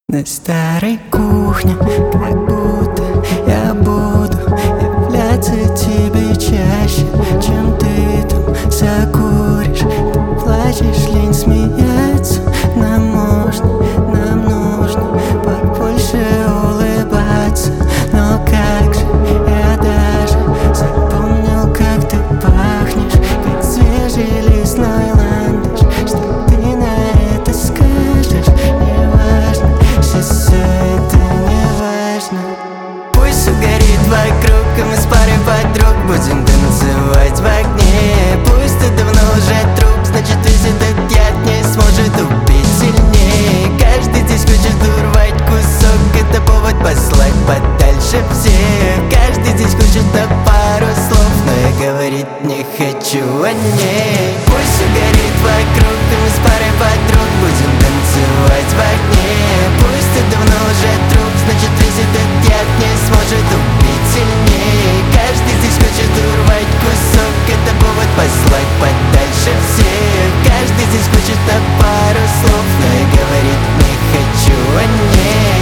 На старой кухне, как будто я буду являться тебе чаще, чем ты там закуришь. Ты плачешь, лень смеяться. Нам нужно побольше улыбаться. Но как же я даже запомнил, как ты пахнешь, как свежий лесной ландыш. Что ты на это скажешь? Неважно, сейчас все это неважно. Пусть угорит вокруг, и мы с парой подруг будем танцевать в огне. Пусть ты давно уже труп, значит весь этот яд не сможет убить сильнее. Каждый здесь хочет урвать кусок, это повод послать подальше всех. Каждый здесь хочет на пару слов, но я говорить не хочу о ней. Пусть угорит вокруг, и мы с парой подруг будем танцевать в огне. Пусть ты давно уже труп, значит весь этот яд не сможет убить сильнее. Каждый здесь хочет урвать кусок, это повод послать подальше всех. Каждый здесь хочет на пару слов, но я говорить не хочу о ней.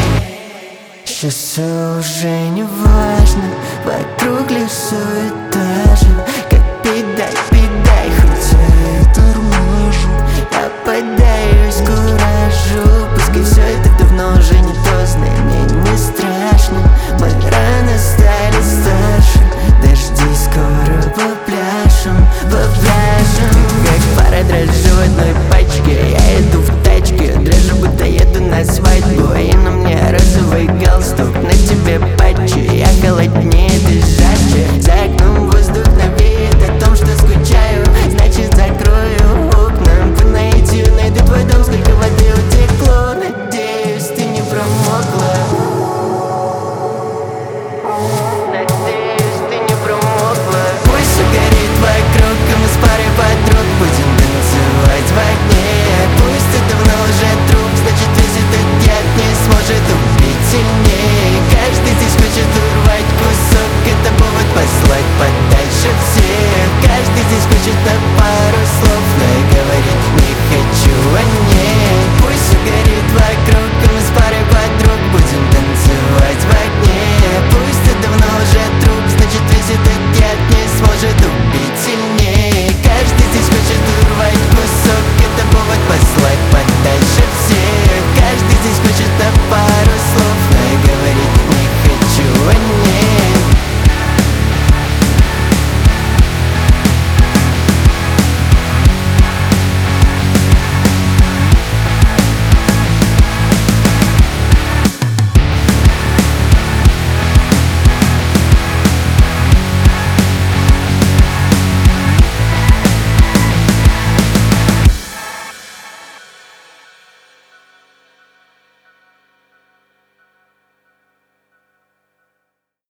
Сейчас все уже не важно, вокруг лесу и даже